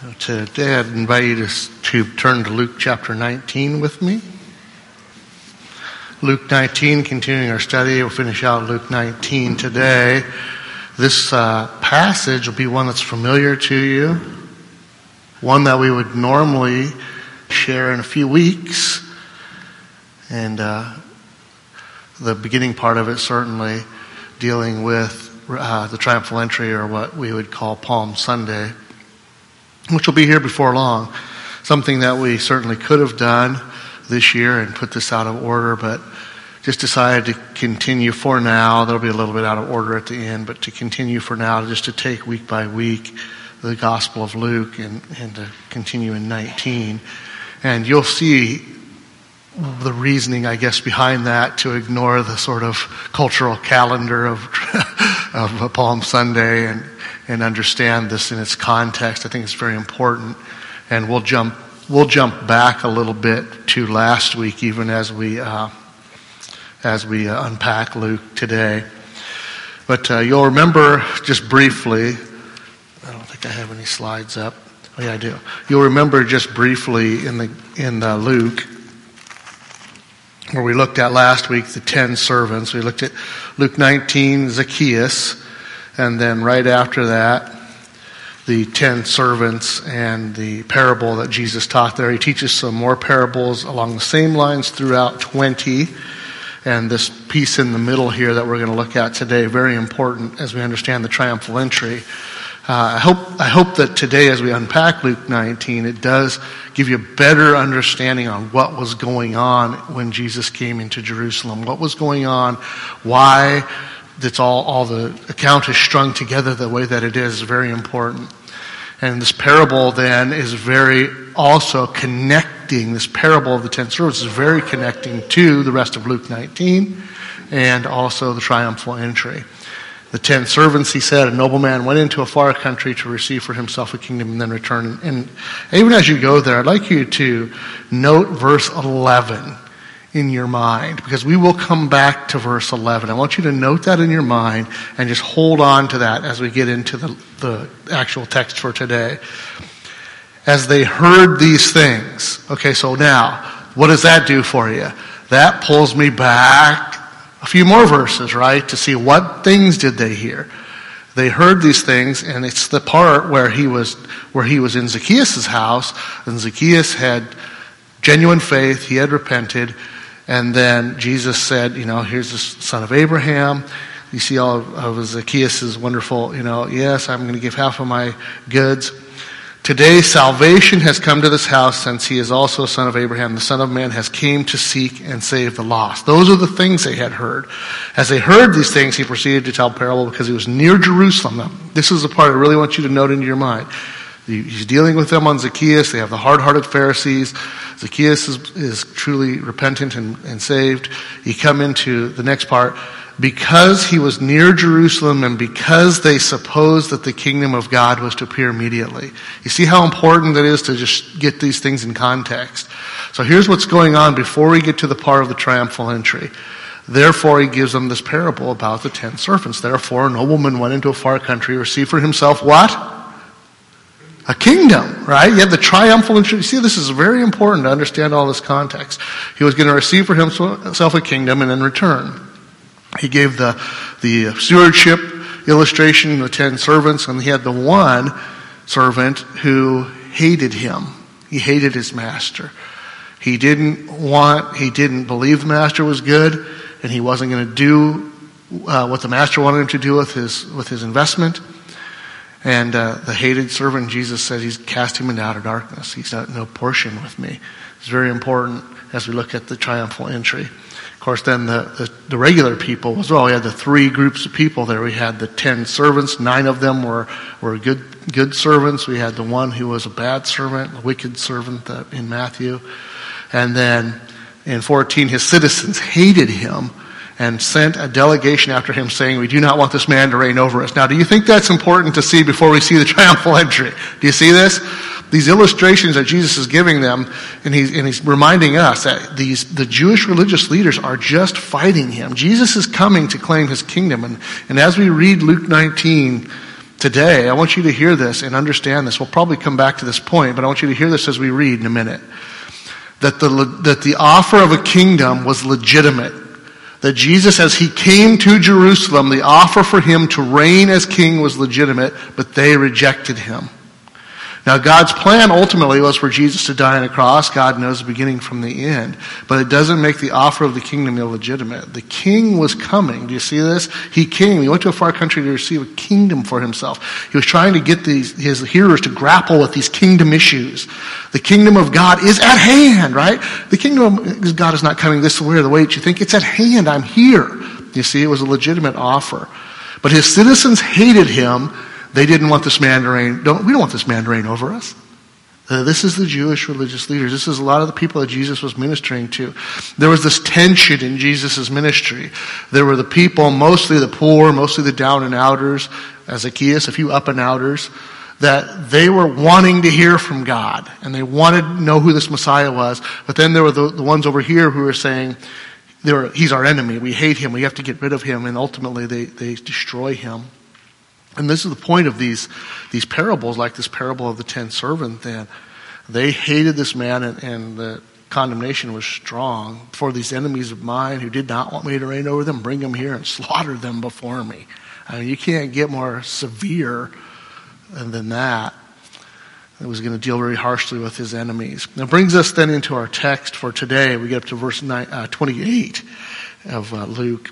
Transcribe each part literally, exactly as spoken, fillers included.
Today I'd invite you to, to turn to Luke chapter nineteen with me. Luke nineteen, continuing our study. We'll finish out Luke nineteen today. This uh, passage will be one that's familiar to you, one that we would normally share in a few weeks. And uh, the beginning part of it certainly dealing with uh, the triumphal entry, or what we would call Palm Sunday, which will be here before long. Something that we certainly could have done this year and put this out of order, but just decided to continue for now. There'll be a little bit out of order at the end, but to continue for now, just to take week by week the Gospel of Luke and, and to continue in nineteen. And you'll see the reasoning, I guess, behind that, to ignore the sort of cultural calendar of, of Palm Sunday and and understand this in its context. I think it's very important. And we'll jump we'll jump back a little bit to last week, even as we uh, as we uh, unpack Luke today. But uh, you'll remember just briefly. I don't think I have any slides up. Oh yeah, I do. You'll remember just briefly in the in the Luke, where we looked at last week the ten servants. We looked at Luke nineteen, Zacchaeus. And then right after that, the ten servants and the parable that Jesus taught there. He teaches some more parables along the same lines throughout twenty. And this piece in the middle here that we're going to look at today, very important as we understand the triumphal entry. Uh, I hope I hope that today, as we unpack Luke nineteen, it does give you a better understanding on what was going on when Jesus came into Jerusalem. What was going on, why That's all, all the account is strung together the way that it is, is very important. And this parable then is very also connecting, this parable of the ten servants is very connecting to the rest of Luke nineteen and also the triumphal entry. The ten servants, he said, a nobleman went into a far country to receive for himself a kingdom and then return. And even as you go there, I'd like you to note verse eleven. In your mind, because we will come back to verse eleven. I want you to note that in your mind and just hold on to that as we get into the, the actual text for today. As they heard these things. Okay, so now, what does that do for you? That pulls me back a few more verses, right? To see what things did they hear. They heard these things, and it's the part where he was where he was in Zacchaeus' house, and Zacchaeus had genuine faith, he had repented. And then Jesus said, you know, here's the son of Abraham. You see all of, of Zacchaeus' wonderful, you know, yes, I'm going to give half of my goods. Today salvation has come to this house, since he is also a son of Abraham. The Son of Man has came to seek and save the lost. Those are the things they had heard. As they heard these things, he proceeded to tell parable because he was near Jerusalem. Now, this is the part I really want you to note into your mind. He's dealing with them on Zacchaeus. They have the hard-hearted Pharisees. Zacchaeus is, is truly repentant and, and saved. You come into the next part. Because he was near Jerusalem and because they supposed that the kingdom of God was to appear immediately. You see how important it is to just get these things in context. So here's what's going on before we get to the part of the triumphal entry. Therefore, he gives them this parable about the ten servants. Therefore, a nobleman went into a far country, received for himself what? A kingdom, right? You have the triumphal entry. You see, this is very important to understand all this context. He was going to receive for himself a kingdom and then return. He gave the, the stewardship illustration, the ten servants, and he had the one servant who hated him. He hated his master. He didn't want, he didn't believe the master was good, and he wasn't going to do uh, what the master wanted him to do with his, with his investment. And uh, the hated servant, Jesus said, he's cast him into outer darkness. He's got no portion with me. It's very important as we look at the triumphal entry. Of course, then the, the, the regular people as well. We had the three groups of people there. We had the ten servants. Nine of them were, were good good servants. We had the one who was a bad servant, a wicked servant in Matthew. And then in fourteen, his citizens hated him and sent a delegation after him saying, we do not want this man to reign over us. Now, do you think that's important to see before we see the triumphal entry? Do you see this? These illustrations that Jesus is giving them, and he's, and he's reminding us that these the Jewish religious leaders are just fighting him. Jesus is coming to claim his kingdom. And, and as we read Luke nineteen today, I want you to hear this and understand this. We'll probably come back to this point, but I want you to hear this as we read in a minute. That the, that the offer of a kingdom was legitimate. That Jesus, as he came to Jerusalem, the offer for him to reign as king was legitimate, but they rejected him. Now, God's plan ultimately was for Jesus to die on a cross. God knows the beginning from the end. But it doesn't make the offer of the kingdom illegitimate. The king was coming. Do you see this? He came. He went to a far country to receive a kingdom for himself. He was trying to get these, his hearers to grapple with these kingdom issues. The kingdom of God is at hand, right? The kingdom of God is not coming this way or the way that you think. It's at hand. I'm here. You see, it was a legitimate offer. But his citizens hated him. They didn't want this man to reign. Don't, we don't want this man to reign over us. Uh, this is the Jewish religious leaders. This is a lot of the people that Jesus was ministering to. There was this tension in Jesus' ministry. There were the people, mostly the poor, mostly the down and outers, as Zacchaeus, a few up and outers, that they were wanting to hear from God. And they wanted to know who this Messiah was. But then there were the, the ones over here who were saying, they were, he's our enemy. We hate him. We have to get rid of him. And ultimately they, they destroy him. And this is the point of these these parables, like this parable of the ten servants. Then they hated this man, and, and the condemnation was strong. For these enemies of mine who did not want me to reign over them, bring them here and slaughter them before me. I mean, you can't get more severe than that. It was going to deal very harshly with his enemies. That brings us then into our text for today. We get up to verse nine, uh, twenty-eight of uh, Luke.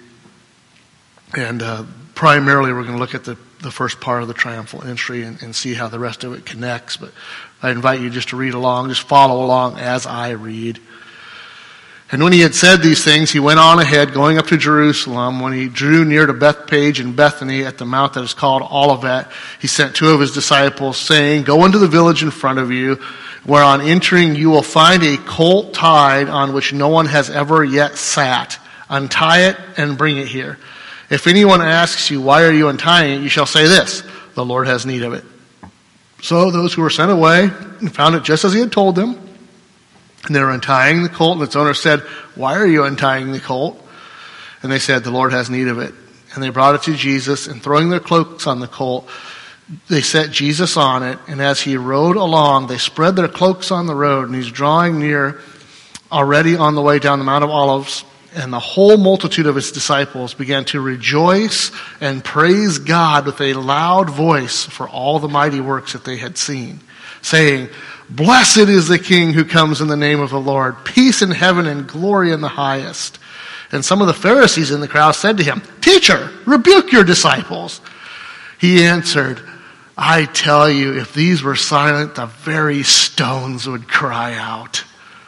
And uh, primarily we're going to look at the the first part of the triumphal entry and, and see how the rest of it connects. But I invite you just to read along, just follow along as I read. And when he had said these things, he went on ahead, going up to Jerusalem. When he drew near to Bethpage and Bethany at the mount that is called Olivet, he sent two of his disciples, saying, "Go into the village in front of you, where on entering you will find a colt tied on which no one has ever yet sat. Untie it and bring it here. If anyone asks you, 'Why are you untying it?' you shall say this, 'The Lord has need of it.'" So those who were sent away found it just as he had told them. And they were untying the colt, and its owner said, "Why are you untying the colt?" And they said, "The Lord has need of it." And they brought it to Jesus, and throwing their cloaks on the colt, they set Jesus on it. And as he rode along, they spread their cloaks on the road, and he's drawing near, already on the way down the Mount of Olives. And the whole multitude of his disciples began to rejoice and praise God with a loud voice for all the mighty works that they had seen, saying, "Blessed is the King who comes in the name of the Lord. Peace in heaven and glory in the highest." And some of the Pharisees in the crowd said to him, "Teacher, rebuke your disciples." He answered, "I tell you, if these were silent, the very stones would cry out."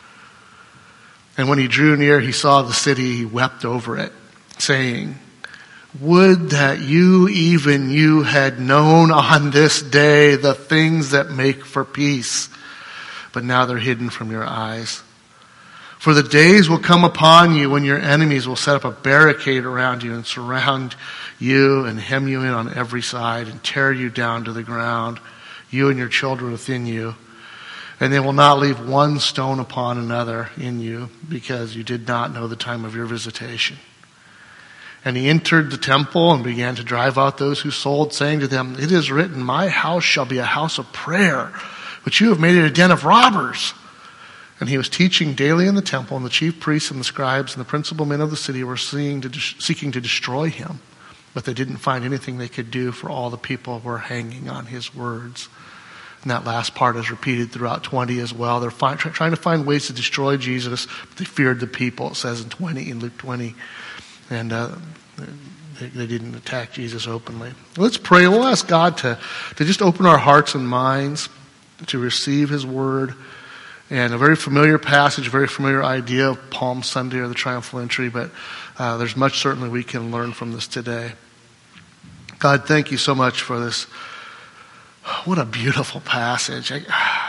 And when he drew near, he saw the city, he wept over it, saying, "Would that you, even you, had known on this day the things that make for peace. But now they're hidden from your eyes. For the days will come upon you when your enemies will set up a barricade around you and surround you and hem you in on every side and tear you down to the ground, you and your children within you. And they will not leave one stone upon another in you, because you did not know the time of your visitation." And he entered the temple and began to drive out those who sold, saying to them, "It is written, 'My house shall be a house of prayer,' but you have made it a den of robbers." And he was teaching daily in the temple, and the chief priests and the scribes and the principal men of the city were seeking to, seeking to destroy him. But they didn't find anything they could do, for all the people were hanging on his words. And that last part is repeated throughout twenty as well. They're find, trying to find ways to destroy Jesus, but they feared the people, it says in twenty, in Luke twenty. And uh, they, they didn't attack Jesus openly. Let's pray. We'll ask God to, to just open our hearts and minds to receive his word. And a very familiar passage, a very familiar idea of Palm Sunday or the triumphal entry, but uh, there's much certainly we can learn from this today. God, thank you so much for this. What a beautiful passage. I,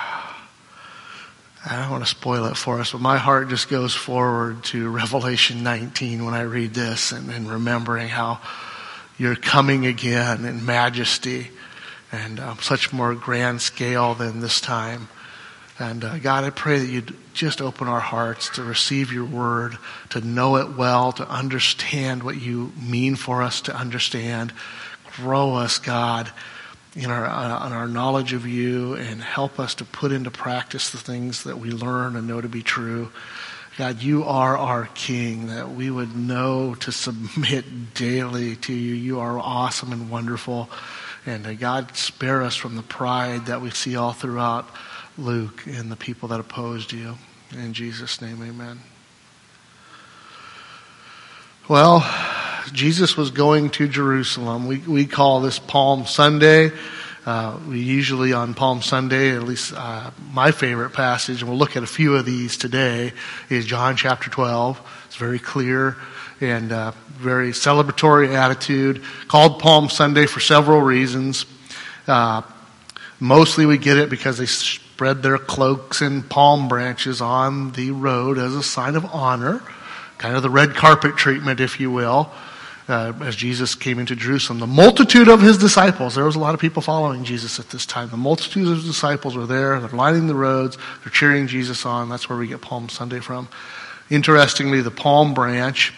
I don't want to spoil it for us, but my heart just goes forward to Revelation nineteen when I read this, and, and remembering how you're coming again in majesty and um, such more grand scale than this time. And uh, God, I pray that you'd just open our hearts to receive your word, to know it well, to understand what you mean for us to understand. Grow us, God, in our, uh, in our knowledge of you, and help us to put into practice the things that we learn and know to be true. God, you are our King, that we would know to submit daily to you. You are awesome and wonderful. And uh, God, spare us from the pride that we see all throughout Luke and the people that opposed you. In Jesus' name, amen. Well, Jesus was going to Jerusalem. We we call this Palm Sunday. Uh, we usually on Palm Sunday, at least uh, my favorite passage, and we'll look at a few of these today, is John chapter twelve. It's very clear and uh, very celebratory attitude. Called Palm Sunday for several reasons. Uh, mostly we get it because they spread their cloaks and palm branches on the road as a sign of honor. Kind of the red carpet treatment, if you will. Uh, as Jesus came into Jerusalem. The multitude of his disciples, there was a lot of people following Jesus at this time. The multitude of his disciples were there. They're lining the roads. They're cheering Jesus on. That's where we get Palm Sunday from. Interestingly, the palm branch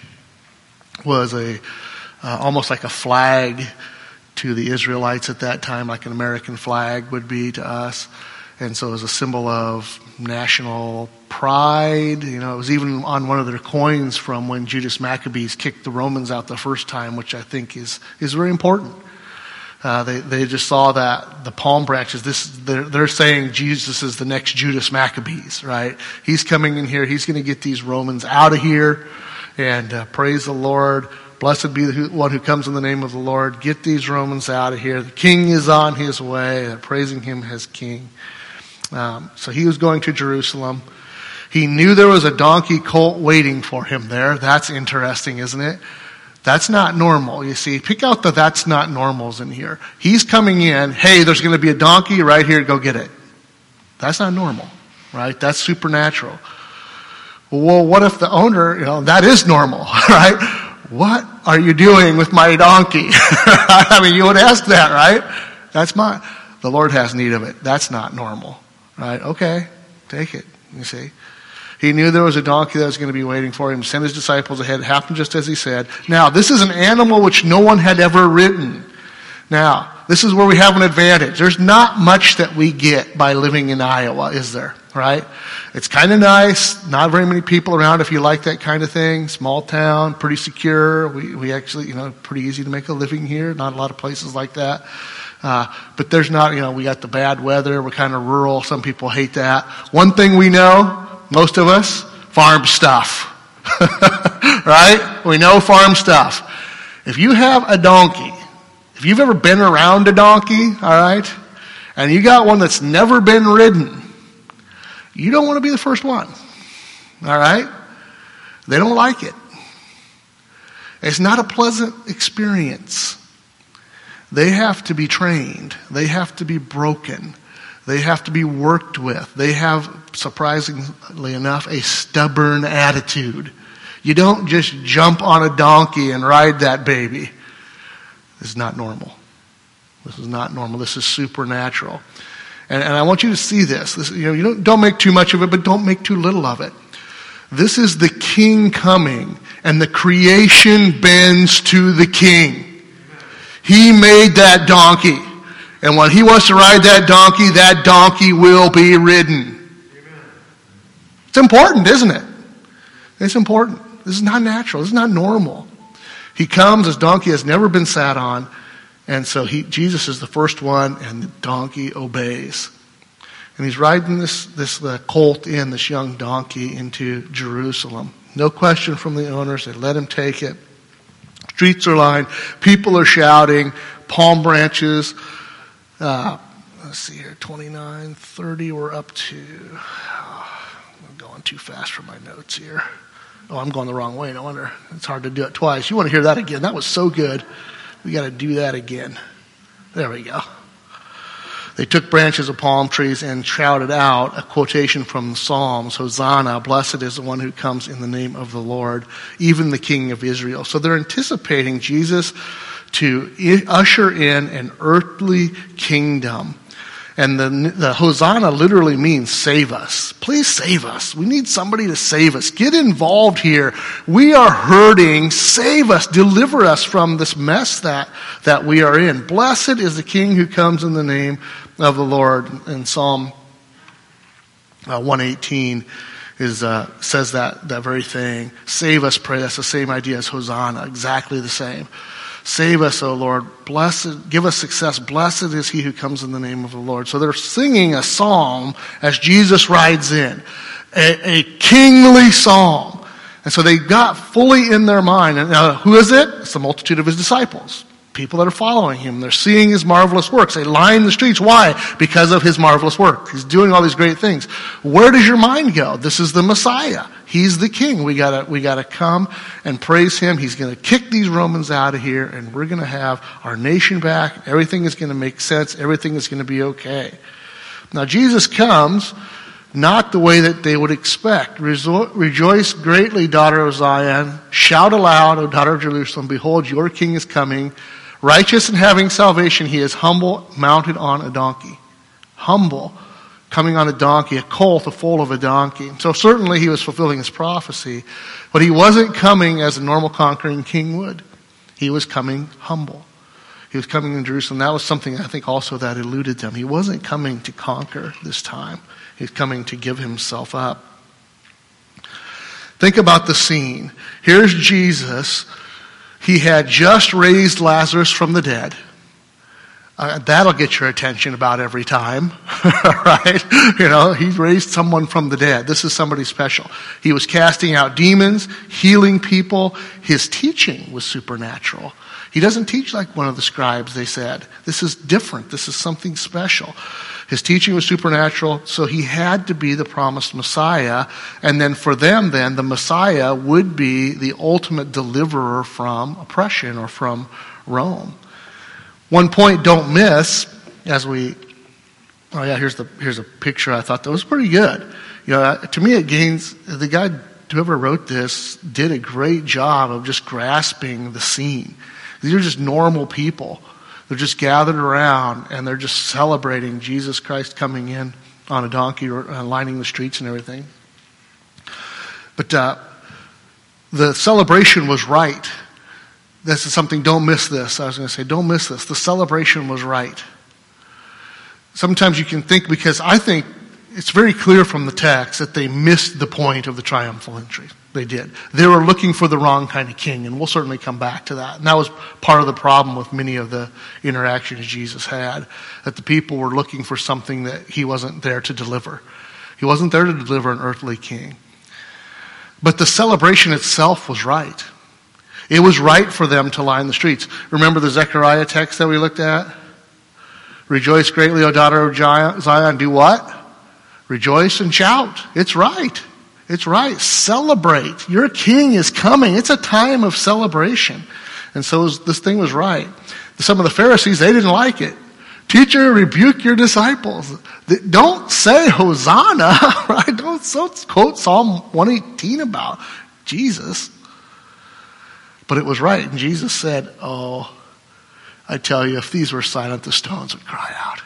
was a uh, almost like a flag to the Israelites at that time, like an American flag would be to us. And so it was a symbol of national pride. You know, it was even on one of their coins from when Judas Maccabees kicked the Romans out the first time, which I think is is very important. Uh, they they just saw that the palm branches. This they're, they're saying Jesus is the next Judas Maccabees, right? He's coming in here. He's going to get these Romans out of here. And uh, praise the Lord. Blessed be the one who comes in the name of the Lord. Get these Romans out of here. The King is on his way. They're praising him as King. Um, so he was going to Jerusalem. He knew there was a donkey colt waiting for him there. That's interesting, isn't it? That's not normal, you see. Pick out the that's not normals in here. He's coming in. Hey, there's going to be a donkey right here. Go get it. That's not normal, right? That's supernatural. Well, what if the owner, you know, that is normal, right? What are you doing with my donkey? I mean, you would ask that, right? That's my, the Lord has need of it. That's not normal. Right? Okay, take it, you see. He knew there was a donkey that was going to be waiting for him, sent his disciples ahead. It happened just as he said. Now, this is an animal which no one had ever ridden. Now, this is where we have an advantage. There's not much that we get by living in Iowa, is there? Right? It's kind of nice. Not very many people around if you like that kind of thing. Small town, pretty secure. We, we actually, you know, pretty easy to make a living here. Not a lot of places like that. Uh, but there's not, you know, we got the bad weather. We're kind of rural. Some people hate that. One thing we know, most of us, farm stuff. Right? We know farm stuff. If you have a donkey, if you've ever been around a donkey, all right, and you got one that's never been ridden, you don't want to be the first one. All right? They don't like it. It's not a pleasant experience. They have to be trained. They have to be broken. They have to be worked with. They have, surprisingly enough, a stubborn attitude. You don't just jump on a donkey and ride that baby. This is not normal. This is not normal. This is supernatural. And, and I want you to see this. this you know, you don't, don't make too much of it, but don't make too little of it. This is the King coming, and the creation bends to the King. He made that donkey. And when he wants to ride that donkey, that donkey will be ridden. Amen. It's important, isn't it? It's important. This is not natural. This is not normal. He comes, his donkey has never been sat on. And so he, Jesus is the first one, and the donkey obeys. And he's riding this, this uh, colt in, this young donkey, into Jerusalem. No question from the owners. They let him take it. Streets are lined. People are shouting. Palm branches. Uh, let's see here. twenty-nine, thirty. We're up to. Oh, I'm going too fast for my notes here. Oh, I'm going the wrong way. No wonder. It's hard to do it twice. You want to hear that again? That was so good. We got to do that again. There we go. They took branches of palm trees and shouted out a quotation from the Psalms, Hosanna, blessed is the one who comes in the name of the Lord, even the King of Israel. So they're anticipating Jesus to usher in an earthly kingdom. And the, the Hosanna literally means save us. Please save us. We need somebody to save us. Get involved here. We are hurting. Save us. Deliver us from this mess that, that we are in. Blessed is the King who comes in the name of the Lord. In Psalm uh, one eighteen is uh, says that, that very thing. Save us, pray. That's the same idea as Hosanna. Exactly the same. Save us, O Lord. Blessed, give us success. Blessed is he who comes in the name of the Lord. So they're singing a psalm as Jesus rides in. A, a kingly psalm. And so they got fully in their mind. And uh, who is it? It's the multitude of his disciples. People that are following him. They're seeing his marvelous works. They line the streets. Why? Because of his marvelous work. He's doing all these great things. Where does your mind go? This is the Messiah. He's the King. We gotta, we gotta come and praise him. He's gonna kick these Romans out of here, and we're gonna have our nation back. Everything is gonna make sense. Everything is gonna be okay. Now Jesus comes not the way that they would expect. Rejoice greatly, daughter of Zion. Shout aloud, O daughter of Jerusalem. Behold, your King is coming. Righteous and having salvation, he is humble, mounted on a donkey. Humble, coming on a donkey, a colt, a foal of a donkey. So certainly he was fulfilling his prophecy, but he wasn't coming as a normal conquering king would. He was coming humble. He was coming in Jerusalem. That was something I think also that eluded them. He wasn't coming to conquer this time. He was coming to give himself up. Think about the scene. Here's Jesus. He had just raised Lazarus from the dead. Uh, that'll get your attention about every time, right? You know, he raised someone from the dead. This is somebody special. He was casting out demons, healing people. His teaching was supernatural. He doesn't teach like one of the scribes, they said. This is different. This is something special. His teaching was supernatural, so he had to be the promised Messiah. And then for them, then, the Messiah would be the ultimate deliverer from oppression or from Rome. One point don't miss, as we, oh yeah, here's the here's a picture I thought that was pretty good. You know, to me it gains, the guy, whoever wrote this, did a great job of just grasping the scene. These are just normal people. They're just gathered around and they're just celebrating Jesus Christ coming in on a donkey or uh, lining the streets and everything. But uh, the celebration was right. This is something, don't miss this. I was going to say, don't miss this. The celebration was right. Sometimes you can think, because I think it's very clear from the text that they missed the point of the triumphal entry. They did. They were looking for the wrong kind of king, and we'll certainly come back to that. And that was part of the problem with many of the interactions Jesus had, that the people were looking for something that he wasn't there to deliver. He wasn't there to deliver an earthly king. But the celebration itself was right. It was right for them to line the streets. Remember the Zechariah text that we looked at? Rejoice greatly, O daughter of Zion. Do what? Rejoice and shout. It's right. It's right. Celebrate. Your king is coming. It's a time of celebration. And so was, this thing was right. Some of the Pharisees, they didn't like it. Teacher, rebuke your disciples. Don't say Hosanna, right? Don't so quote Psalm one eighteen about Jesus. But it was right. And Jesus said, oh, I tell you, if these were silent, the stones would cry out.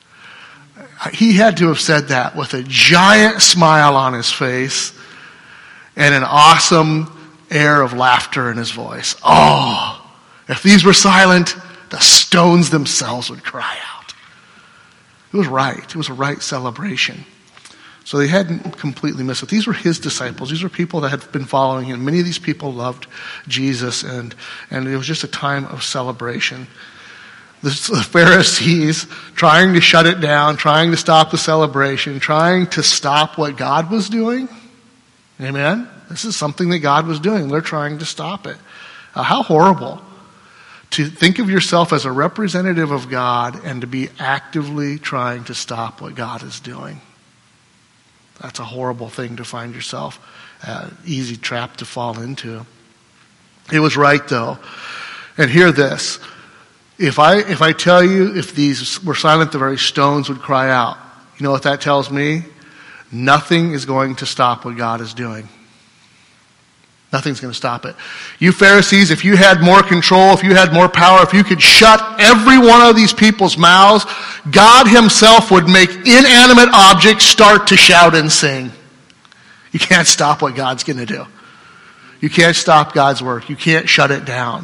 He had to have said that with a giant smile on his face and an awesome air of laughter in his voice. Oh, if these were silent, the stones themselves would cry out. It was right. It was a right celebration. So they hadn't completely missed it. These were his disciples. These were people that had been following him. Many of these people loved Jesus, and, and it was just a time of celebration. The Pharisees trying to shut it down, trying to stop the celebration, trying to stop what God was doing. Amen? This is something that God was doing. They're trying to stop it. Uh, how horrible to think of yourself as a representative of God and to be actively trying to stop what God is doing. That's a horrible thing to find yourself, uh, easy trap to fall into. It was right though. And hear this. If I if I tell you if these were silent, the very stones would cry out. You know what that tells me? Nothing is going to stop what God is doing. Nothing's going to stop it. You Pharisees, if you had more control, if you had more power, if you could shut every one of these people's mouths, God himself would make inanimate objects start to shout and sing. You can't stop what God's going to do. You can't stop God's work. You can't shut it down.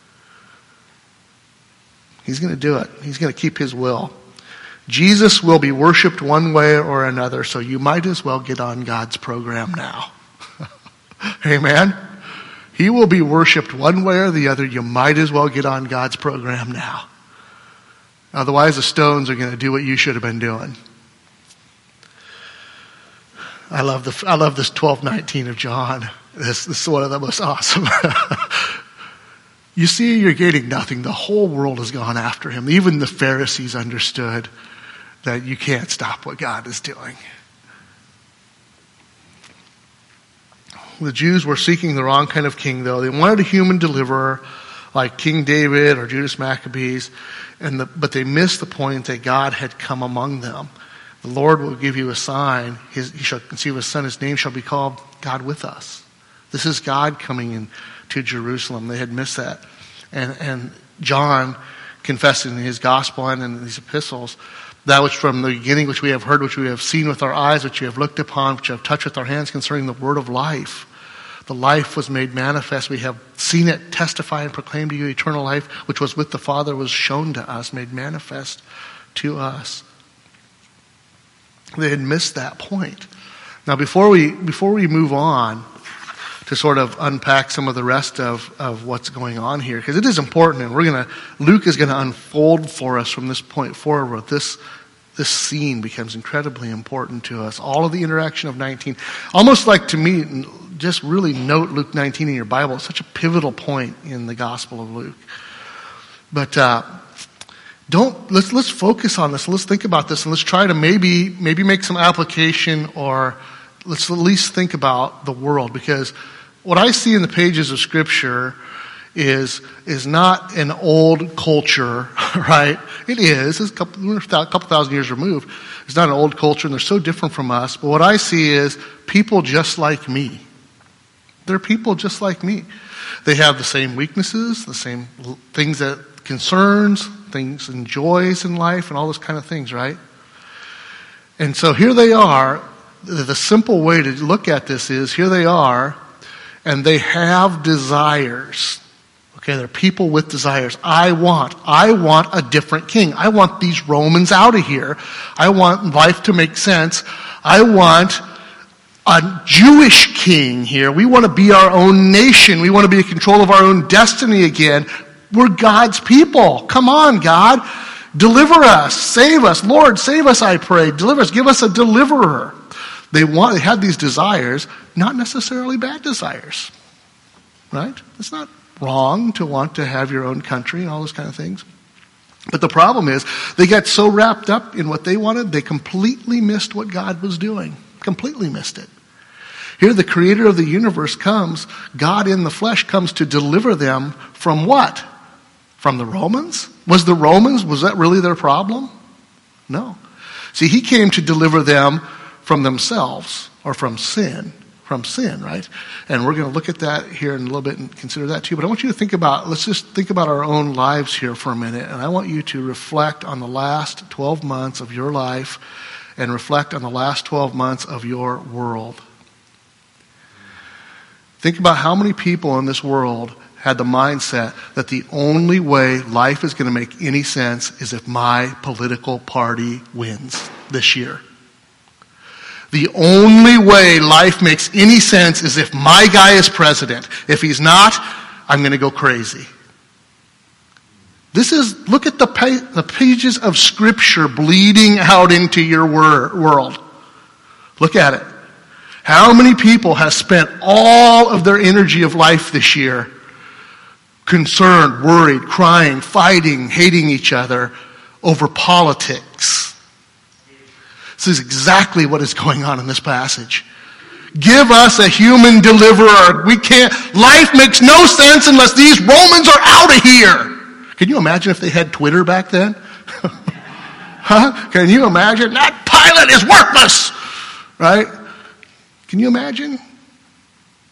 He's going to do it. He's going to keep his will. Jesus will be worshiped one way or another, so you might as well get on God's program now. Amen? He will be worshiped one way or the other. You might as well get on God's program now. Otherwise, the stones are going to do what you should have been doing. I love the I love this twelve nineteen of John. This, this is one of the most awesome. You see, you're getting nothing. The whole world has gone after him. Even the Pharisees understood that you can't stop what God is doing. The Jews were seeking the wrong kind of king, though. They wanted a human deliverer like King David or Judas Maccabees, and the, but they missed the point that God had come among them. The Lord will give you a sign. His, he shall conceive a son. His name shall be called God with us. This is God coming in to Jerusalem. They had missed that. And, and John confessed in his gospel and in these epistles, that which from the beginning, which we have heard, which we have seen with our eyes, which we have looked upon, which we have touched with our hands concerning the word of life. The life was made manifest. We have seen it, testify and proclaim to you eternal life, which was with the Father, was shown to us, made manifest to us. They had missed that point. Now, before we before we move on to sort of unpack some of the rest of, of what's going on here, because it is important, and we're gonna Luke is gonna unfold for us from this point forward. This this scene becomes incredibly important to us. All of the interaction of nineteen, almost like to me, just really note Luke nineteen in your Bible. It's such a pivotal point in the Gospel of Luke. But uh, don't let's let's focus on this. Let's think about this, and let's try to maybe maybe make some application, or let's at least think about the world, because what I see in the pages of Scripture is is not an old culture, right? It is. It's a couple, a couple thousand years removed. It's not an old culture, and they're so different from us. But what I see is people just like me. They're people just like me. They have the same weaknesses, the same things that concerns, things and joys in life, and all those kind of things, right? And so here they are. The simple way to look at this is, here they are, and they have desires. Okay, they're people with desires. I want, I want a different king. I want these Romans out of here. I want life to make sense. I want a Jewish king here. We want to be our own nation. We want to be in control of our own destiny again. We're God's people. Come on, God. Deliver us. Save us. Lord, save us, I pray. Deliver us. Give us a deliverer. They want, they had these desires, not necessarily bad desires, right? It's not wrong to want to have your own country and all those kind of things. But the problem is, they got so wrapped up in what they wanted, they completely missed what God was doing. Completely missed it. Here the creator of the universe comes, God in the flesh comes to deliver them from what? From the Romans? Was the Romans, was that really their problem? No. See, he came to deliver them from themselves, or from sin. From sin, right? And we're going to look at that here in a little bit and consider that too. But I want you to think about, let's just think about our own lives here for a minute. And I want you to reflect on the last twelve months of your life and reflect on the last twelve months of your world. Think about how many people in this world had the mindset that the only way life is going to make any sense is if my political party wins this year. The only way life makes any sense is if my guy is president. If he's not, I'm going to go crazy. This is, look at the, pa- the pages of Scripture bleeding out into your wor- world. Look at it. How many people have spent all of their energy of life this year concerned, worried, crying, fighting, hating each other over politics? This is exactly what is going on in this passage. Give us a human deliverer. We can't, life makes no sense unless these Romans are out of here. Can you imagine if they had Twitter back then? Huh? Can you imagine? That Pilate is worthless. Right? Can you imagine?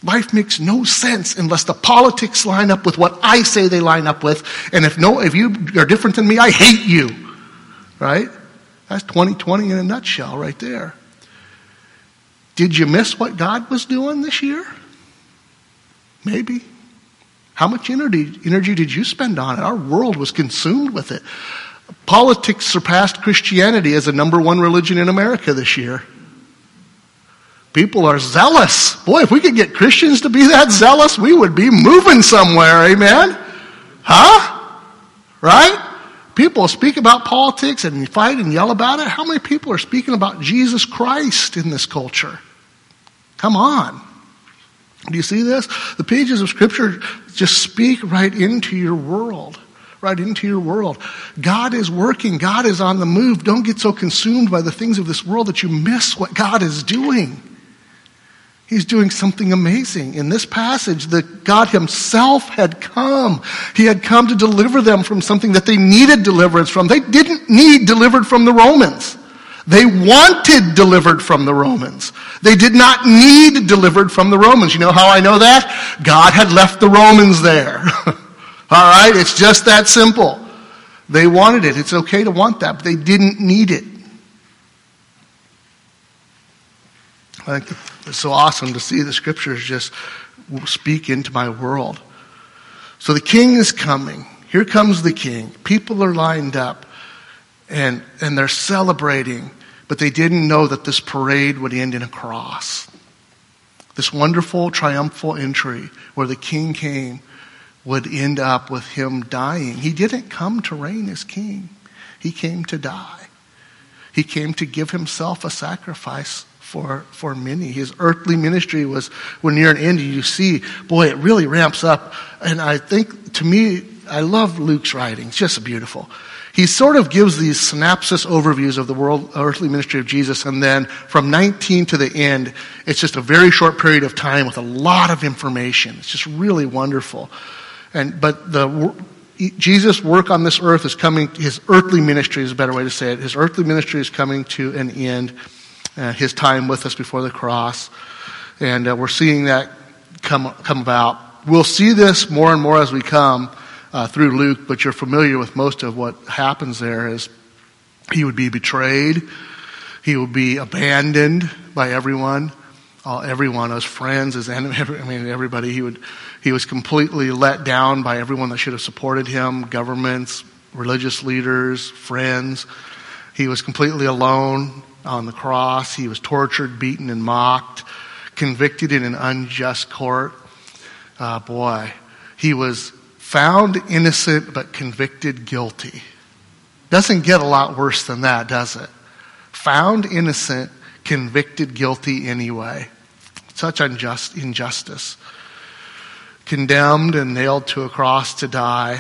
Life makes no sense unless the politics line up with what I say they line up with. And if no, if you are different than me, I hate you. Right? That's twenty twenty in a nutshell right there. Did you miss what God was doing this year? Maybe. How much energy, energy did you spend on it? Our world was consumed with it. Politics surpassed Christianity as the number one religion in America this year. People are zealous. Boy, if we could get Christians to be that zealous, we would be moving somewhere, amen? Huh? Right? People speak about politics and fight and yell about it. How many people are speaking about Jesus Christ in this culture? Come on. Do you see this? The pages of Scripture just speak right into your world. Right into your world. God is working. God is on the move. Don't get so consumed by the things of this world that you miss what God is doing. He's doing something amazing. In this passage, the God himself had come. He had come to deliver them from something that they needed deliverance from. They didn't need delivered from the Romans. They wanted delivered from the Romans. They did not need delivered from the Romans. You know how I know that? God had left the Romans there. All right? It's just that simple. They wanted it. It's okay to want that, but they didn't need it. I think it's so awesome to see the Scriptures just speak into my world. So the king is coming. Here comes the king. People are lined up and, and they're celebrating, but they didn't know that this parade would end in a cross. This wonderful, triumphal entry where the king came would end up with him dying. He didn't come to reign as king. He came to die. He came to give himself a sacrifice for, for many. His earthly ministry was, when near an end, you see, boy, it really ramps up. And I think, to me, I love Luke's writing. It's just beautiful. He sort of gives these synopsis overviews of the world, earthly ministry of Jesus, and then from nineteen to the end, it's just a very short period of time with a lot of information. It's just really wonderful. And but the Jesus' work on this earth is coming. His earthly ministry is a better way to say it. His earthly ministry is coming to an end. Uh, his time with us before the cross, and uh, we're seeing that come come about. We'll see this more and more as we come uh, through Luke. But you're familiar with most of what happens there. Is he would be betrayed, he would be abandoned by everyone. All, everyone, his friends, his enemy, I mean, everybody. He would, he was completely let down by everyone that should have supported him, governments, religious leaders, friends. He was completely alone on the cross. He was tortured, beaten, and mocked, convicted in an unjust court. Uh, boy, he was found innocent but convicted guilty. Doesn't get a lot worse than that, does it? Found innocent, convicted guilty anyway. Such unjust injustice. Condemned and nailed to a cross to die.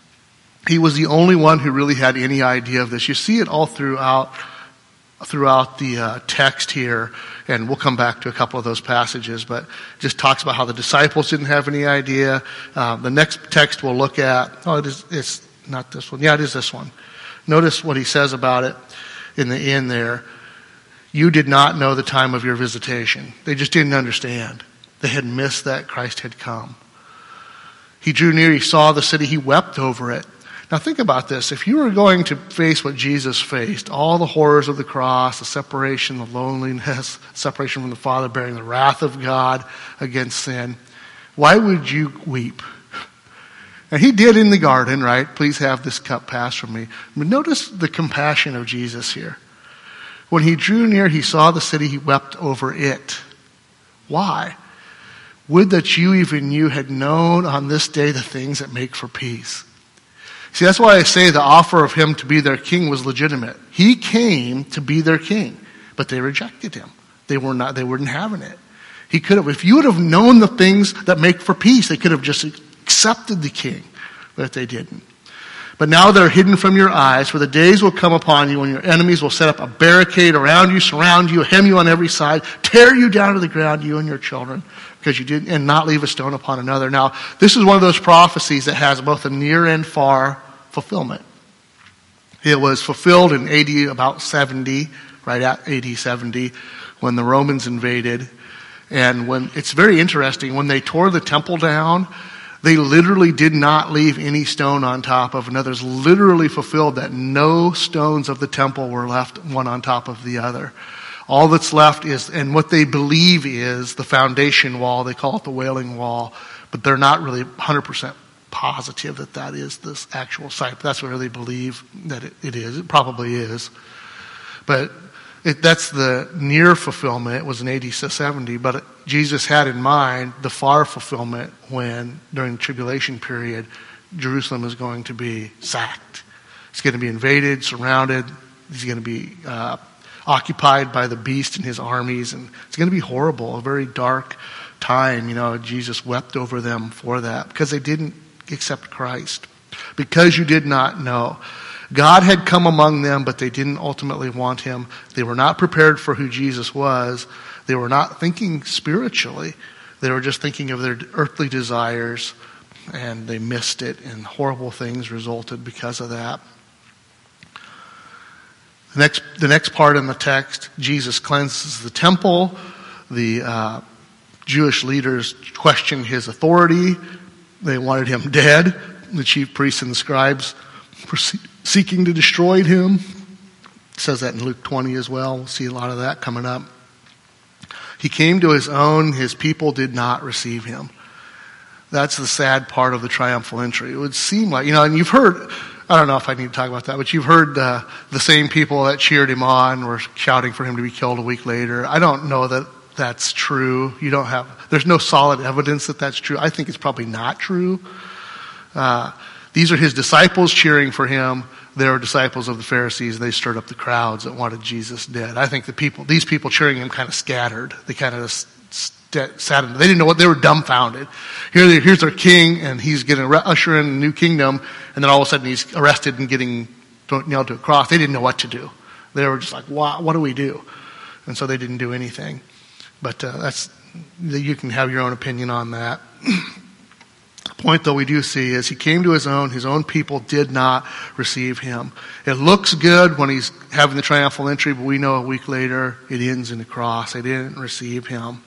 He was the only one who really had any idea of this. You see it all throughout throughout the uh, text here, and we'll come back to a couple of those passages, but it just talks about how the disciples didn't have any idea. Uh, the next text we'll look at, oh, it is, it's not this one. Yeah, it is this one. Notice what he says about it in the end there. You did not know the time of your visitation. They just didn't understand. They had missed that Christ had come. He drew near, he saw the city, he wept over it. Now think about this. If you were going to face what Jesus faced, all the horrors of the cross, the separation, the loneliness, separation from the Father, bearing the wrath of God against sin, why would you weep? And he did in the garden, right? Please have this cup pass from me. But notice the compassion of Jesus here. When he drew near, he saw the city, he wept over it. Why? Would that you, even you, had known on this day the things that make for peace. See, that's why I say the offer of him to be their king was legitimate. He came to be their king, but they rejected him. They were not, they weren't having it. He could have, if you would have known the things that make for peace, they could have just accepted the king, but they didn't. But now they're hidden from your eyes, for the days will come upon you when your enemies will set up a barricade around you, surround you, hem you on every side, tear you down to the ground, you and your children, because you didn't, and not leave a stone upon another. Now, this is one of those prophecies that has both a near and far fulfillment. It was fulfilled in A D about seventy, right at A D seventy, when the Romans invaded. And when it's very interesting, when they tore the temple down, they literally did not leave any stone on top of another. It's literally fulfilled that no stones of the temple were left one on top of the other. All that's left is, and what they believe is the foundation wall. They call it the Wailing Wall, but they're not really one hundred percent positive that that is this actual site. But that's where they believe that it, it is. It probably is. But it, that's the near fulfillment. It was in A D seventy, but it, Jesus had in mind the far fulfillment when, during the tribulation period, Jerusalem is going to be sacked. It's going to be invaded, surrounded. He's going to be uh, occupied by the beast and his armies, and it's going to be horrible, a very dark time. You know, Jesus wept over them for that because they didn't accept Christ. Because you did not know. God had come among them, but they didn't ultimately want him. They were not prepared for who Jesus was. They were not thinking spiritually. They were just thinking of their earthly desires, and they missed it, and horrible things resulted because of that. The next, the next part in the text, Jesus cleanses the temple. The uh, Jewish leaders questioned his authority. They wanted him dead. The chief priests and the scribes were seeking to destroy him. It says that in Luke twenty as well. We'll see a lot of that coming up. He came to his own. His people did not receive him. That's the sad part of the triumphal entry. It would seem like, you know, and you've heard, I don't know if I need to talk about that, but you've heard uh, the same people that cheered him on were shouting for him to be killed a week later. I don't know that that's true. You don't have, there's no solid evidence that that's true. I think it's probably not true. Uh, these are his disciples cheering for him. They were disciples of the Pharisees. They stirred up the crowds that wanted Jesus dead. I think the people, these people cheering him kind of scattered. They kind of st- sat in, they didn't know what, they were dumbfounded. Here, here's their king, and he's getting usher in a new kingdom, and then all of a sudden he's arrested and getting nailed to a cross. They didn't know what to do. They were just like, wow, what do we do? And so they didn't do anything. But uh, that's, you can have your own opinion on that. Point, though, we do see is he came to his own. His own people did not receive him. It looks good when he's having the triumphal entry, but we know a week later it ends in the cross. They didn't receive him.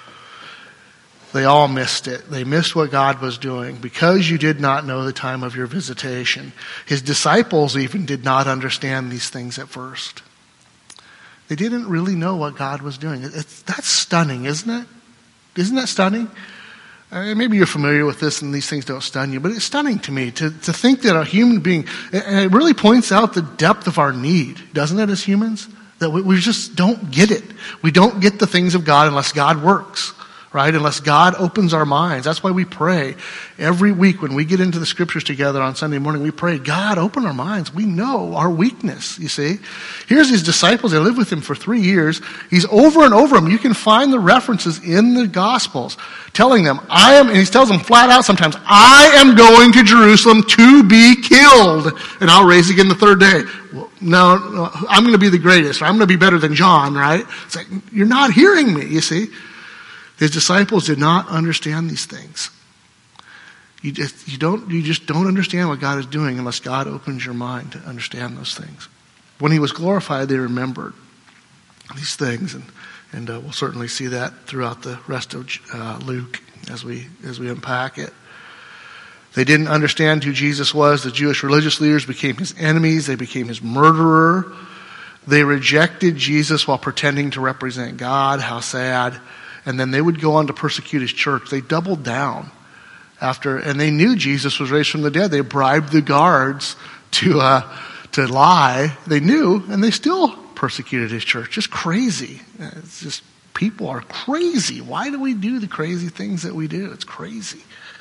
They all missed it. They missed what God was doing because you did not know the time of your visitation. His disciples even did not understand these things at first. They didn't really know what God was doing. It's, that's stunning, isn't it? Isn't that stunning? Uh, maybe you're familiar with this and these things don't stun you, but it's stunning to me to, to think that a human being, and it really points out the depth of our need, doesn't it, as humans? That we, we just don't get it. We don't get the things of God unless God works, right? Unless God opens our minds. That's why we pray. Every week when we get into the scriptures together on Sunday morning, we pray, God, open our minds. We know our weakness, you see. Here's these disciples. They lived with him for three years. He's over and over them. You can find the references in the Gospels telling them, I am, and he tells them flat out sometimes, I am going to Jerusalem to be killed, and I'll raise again the third day. Well, no, no, I'm going to be the greatest. Or I'm going to be better than John, right? It's like, you're not hearing me, you see. His disciples did not understand these things. You just, you don't, you just don't understand what God is doing unless God opens your mind to understand those things. When he was glorified, they remembered these things, and and uh, we'll certainly see that throughout the rest of uh, Luke as we as we unpack it. They didn't understand who Jesus was. The Jewish religious leaders became his enemies. They became his murderer. They rejected Jesus while pretending to represent God. How sad. And then they would go on to persecute his church. They doubled down after, and they knew Jesus was raised from the dead. They bribed the guards to uh, to lie. They knew, and they still persecuted his church. Just crazy. It's just, people are crazy. Why do we do the crazy things that we do? It's crazy.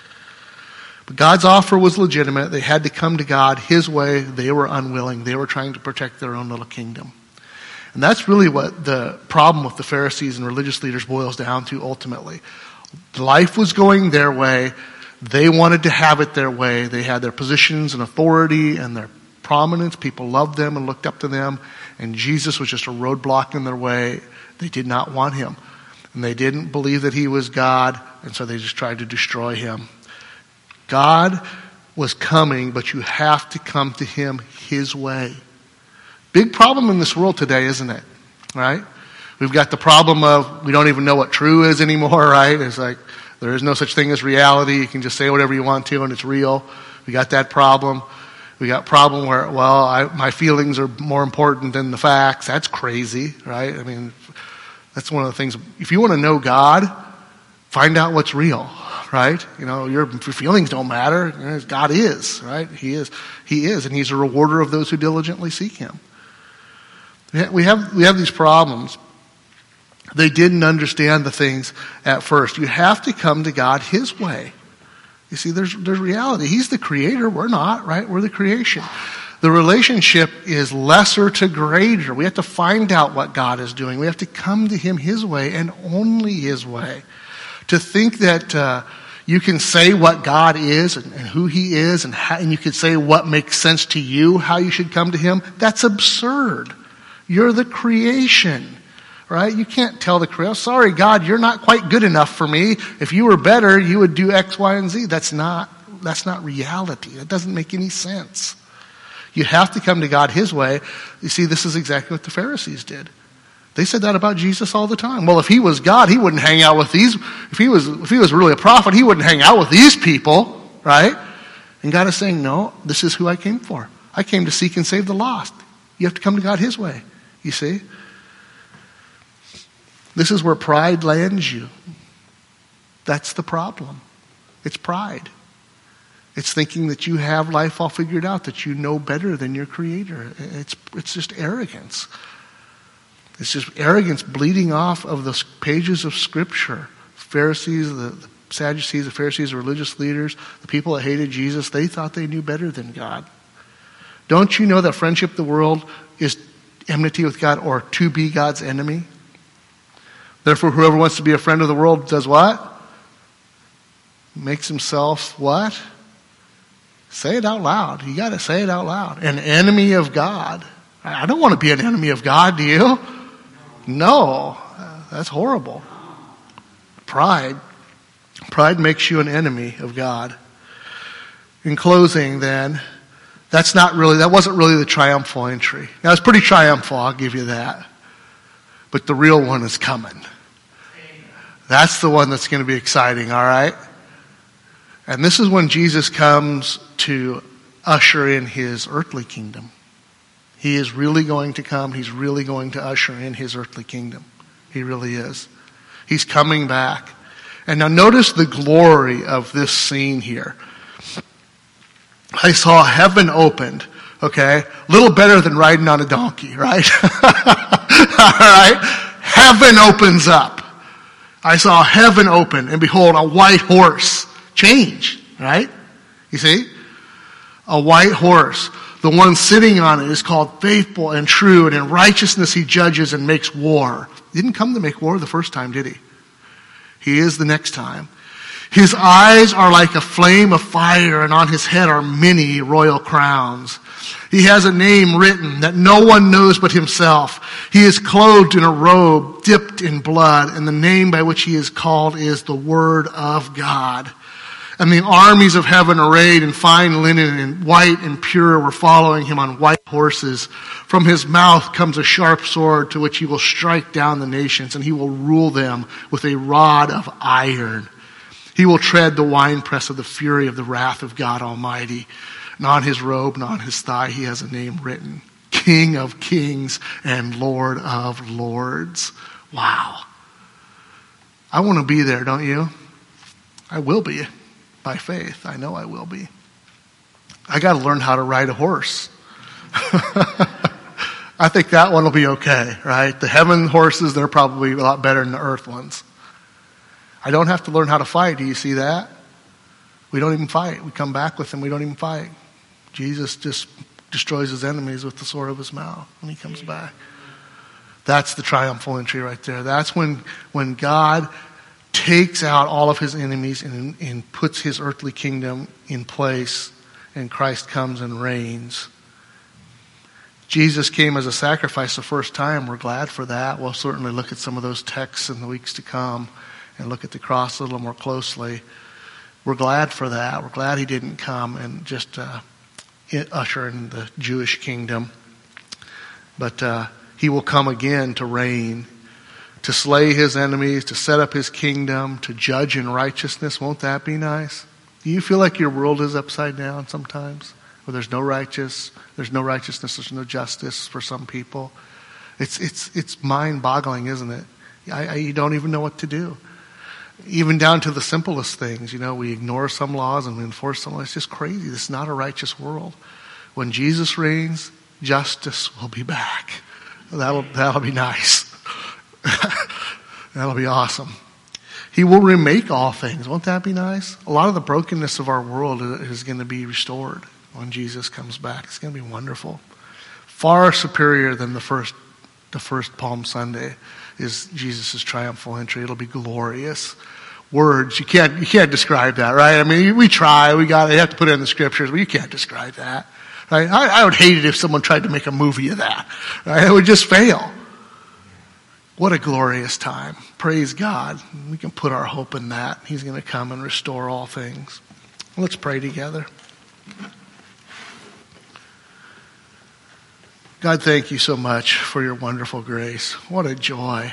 But God's offer was legitimate. They had to come to God his way. They were unwilling. They were trying to protect their own little kingdom. And that's really what the problem with the Pharisees and religious leaders boils down to ultimately. Life was going their way. They wanted to have it their way. They had their positions and authority and their prominence. People loved them and looked up to them. And Jesus was just a roadblock in their way. They did not want him. And they didn't believe that he was God. And so they just tried to destroy him. God was coming, but you have to come to him his way. Big problem in this world today, isn't it? Right? We've got the problem of we don't even know what true is anymore, right? It's like there is no such thing as reality. You can just say whatever you want to and it's real. We got that problem. We got problem where, well, I, my feelings are more important than the facts. That's crazy, right? I mean, that's one of the things. If you want to know God, find out what's real, right? You know, your, your feelings don't matter. God is, right? He is. He is, and he's a rewarder of those who diligently seek him. We have, we have these problems. They didn't understand the things at first. You have to come to God his way. You see, there's there's reality. He's the creator. We're not, right? We're the creation. The relationship is lesser to greater. We have to find out what God is doing. We have to come to him his way and only his way. To think that uh, you can say what God is and, and who he is and, how, and you can say what makes sense to you, how you should come to him, that's absurd. You're the creation. Right? You can't tell the creator, sorry, God, you're not quite good enough for me. If you were better, you would do X, Y, and Z. That's not, that's not reality. That doesn't make any sense. You have to come to God his way. You see, this is exactly what the Pharisees did. They said that about Jesus all the time. Well, if he was God, he wouldn't hang out with these, if he was, if he was really a prophet, he wouldn't hang out with these people, right? And God is saying, no, this is who I came for. I came to seek and save the lost. You have to come to God his way, you see? This is where pride lands you. That's the problem. It's pride. It's thinking that you have life all figured out, that you know better than your creator. It's, it's just arrogance. It's just arrogance bleeding off of the pages of Scripture. Pharisees, the, the Sadducees, the Pharisees, the religious leaders, the people that hated Jesus, they thought they knew better than God. Don't you know that friendship with the world is enmity with God, or to be God's enemy? Therefore, whoever wants to be a friend of the world does what? Makes himself what? Say it out loud. You got to say it out loud. An enemy of God. I don't want to be an enemy of God, do you? No. That's horrible. Pride. Pride makes you an enemy of God. In closing, then, that's not really, that wasn't really the triumphal entry. Now, it's pretty triumphal, I'll give you that. But the real one is coming. That's the one that's going to be exciting, all right? And this is when Jesus comes to usher in his earthly kingdom. He is really going to come. He's really going to usher in his earthly kingdom. He really is. He's coming back. And now notice the glory of this scene here. I saw heaven opened, okay? A little better than riding on a donkey, right? All right? Heaven opens up. I saw heaven open, and behold, a white horse. Change, right? You see? A white horse. The one sitting on it is called Faithful and True, and in righteousness he judges and makes war. He didn't come to make war the first time, did he? He is the next time. His eyes are like a flame of fire, and on his head are many royal crowns. He has a name written that no one knows but himself. He is clothed in a robe dipped in blood, and the name by which he is called is the Word of God. And the armies of heaven, arrayed in fine linen and white and pure, were following him on white horses. From his mouth comes a sharp sword, to which he will strike down the nations, and he will rule them with a rod of iron. He will tread the winepress of the fury of the wrath of God Almighty. And on his robe and on his thigh he has a name written: King of Kings and Lord of Lords. Wow. I want to be there, don't you? I will be. By faith. I know I will be. I got to learn how to ride a horse. I think that one will be okay, right? The heaven horses, they're probably a lot better than the earth ones. I don't have to learn how to fight. Do you see that? We don't even fight. We come back with him. We don't even fight. Jesus just destroys his enemies with the sword of his mouth when he comes back. That's the triumphal entry right there. That's when, when God takes out all of his enemies and, and puts his earthly kingdom in place, and Christ comes and reigns. Jesus came as a sacrifice the first time. We're glad for that. We'll certainly look at some of those texts in the weeks to come and look at the cross a little more closely. We're glad for that. We're glad he didn't come and just uh, usher in the Jewish kingdom. But uh, he will come again to reign. to slay his enemies, to set up his kingdom, to judge in righteousness. Won't that be nice? Do you feel like your world is upside down sometimes? Where there's no righteous, there's no righteousness, there's no justice for some people. It's it's it's mind-boggling, isn't it? I, I, you don't even know what to do. Even down to the simplest things, you know, we ignore some laws and we enforce some laws. It's just crazy. This is not a righteous world. When Jesus reigns, justice will be back. That'll that'll be nice. That'll be awesome. He will remake all things. Won't that be nice? A lot of the brokenness of our world is going to be restored when Jesus comes back. It's going to be wonderful. Far superior than the first the first Palm Sunday is Jesus' triumphal entry. It'll be glorious. Words, you can't you can't describe that, right? I mean, we try, we got you have to put it in the scriptures, but you can't describe that. Right? I, I would hate it if someone tried to make a movie of that. Right? It would just fail. What a glorious time. Praise God. We can put our hope in that. He's going to come and restore all things. Let's pray together. God, thank you so much for your wonderful grace. What a joy.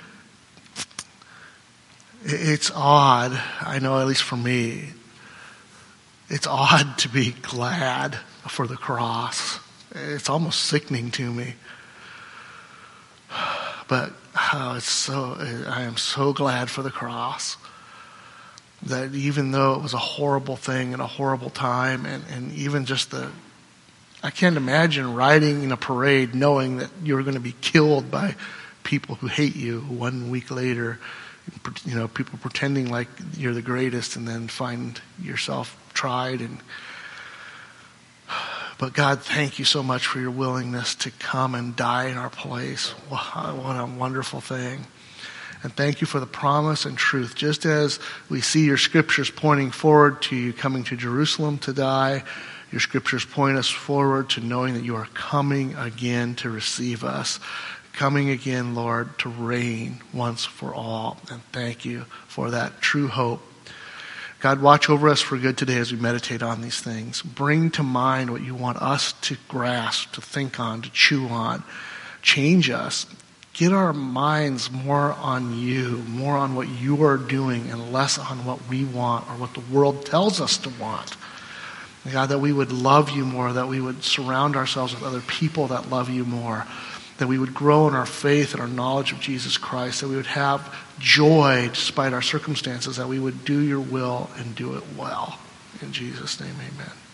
It's odd, I know, at least for me, it's odd to be glad for the cross. It's almost sickening to me. But oh, it's so I am so glad for the cross. That even though it was a horrible thing and a horrible time, and, and even just the I can't imagine riding in a parade knowing that you're going to be killed by people who hate you one week later. You know, people pretending like you're the greatest and then find yourself tried. And But God, thank you so much for your willingness to come and die in our place. Wow, what a wonderful thing. And thank you for the promise and truth. Just as we see your scriptures pointing forward to you coming to Jerusalem to die, your scriptures point us forward to knowing that you are coming again to receive us. Coming again, Lord, to reign once for all. And thank you for that true hope. God, watch over us for good today as we meditate on these things. Bring to mind what you want us to grasp, to think on, to chew on. Change us. Get our minds more on you, more on what you are doing, and less on what we want or what the world tells us to want. God, that we would love you more, that we would surround ourselves with other people that love you more, that we would grow in our faith and our knowledge of Jesus Christ, that we would have joy despite our circumstances, that we would do your will and do it well. In Jesus' name, amen.